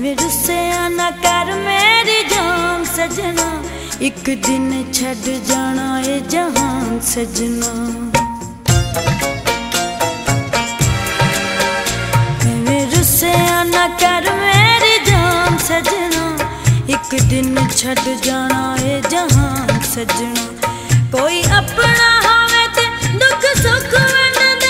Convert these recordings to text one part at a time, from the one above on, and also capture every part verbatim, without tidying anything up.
एवें रुस्सिया ना कर मेरी जान सजना, एक दिन छड़ जाना ए जहान सजना। एवें रुस्सिया ना कर मेरी जान सजना, एक दिन छड़ जाना ए जहान सजना। कोई अपना होवे ते दुख सुख वंडदा,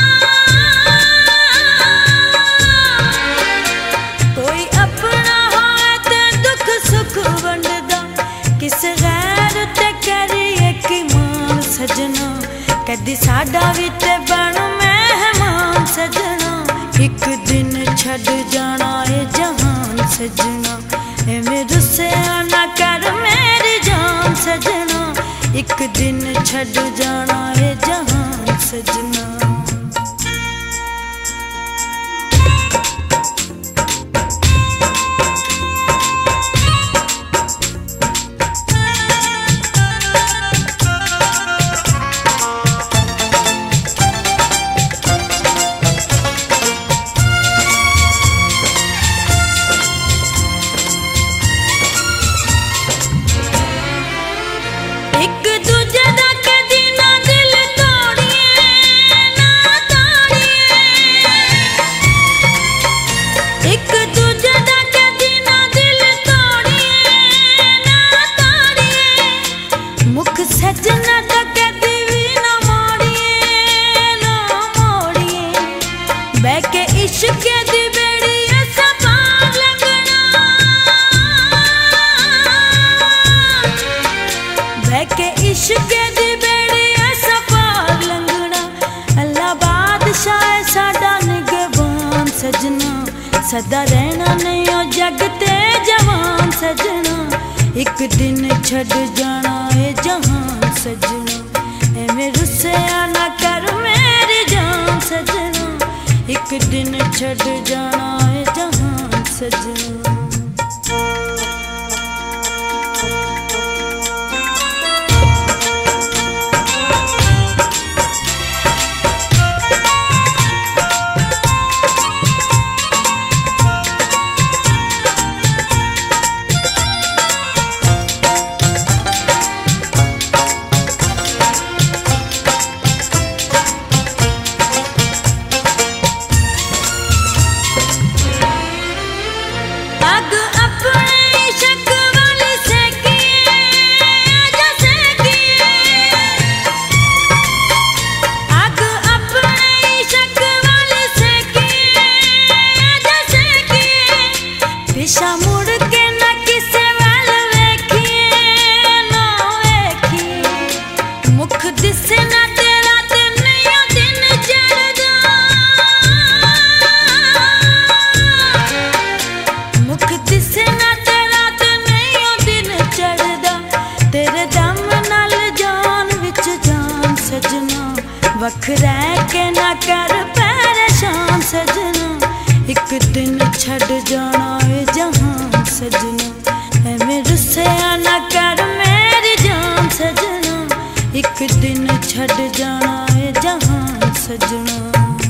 कोई अपना होवे ते दुख सुख वंडदा, किस गैर ते करिए कि मान सजना। कदी साडा भी ते बन मेहमान सजना, एक दिन छड़ जाना ए जहान सजना। एवें रुस्सिया ना कर मेरी जान सजना, एक दिन छड़ जाना ए जहान सजना। सदा रहना नहीं ओ जग ते जवान सजना, एक दिन छड़ जाना ए जहान सजना। एवें रुस्सिया ना कर मेरी जान सजना, एक दिन छड़ जाना ए जहान सजना। वख रह के ना कर परेशान सजना, एक दिन छड़ जाना ए जहान सजना। एवें रुस्सिया ना कर मेरी जान सजना, एक दिन छड़ जाना ए जहान सजना।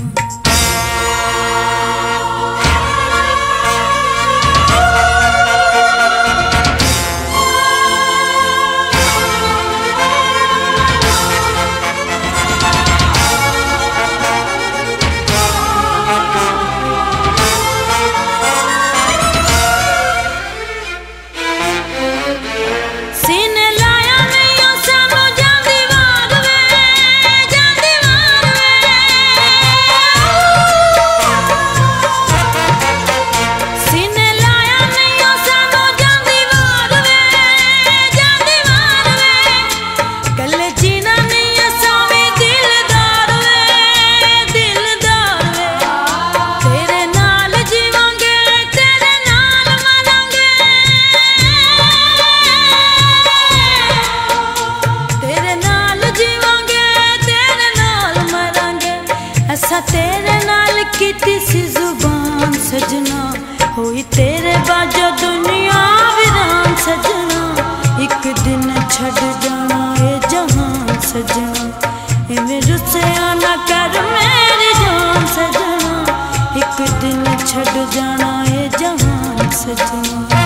तेरे नाल कीती सी जुबान सजना, होई तेरे बाजो दुनिया वीरान सजना, एक दिन छड़ जाना ए जहान सजना। एवें रुस्सिया ना कर मेरी जान सजना, एक दिन छड़ जाना ए जहान सजना।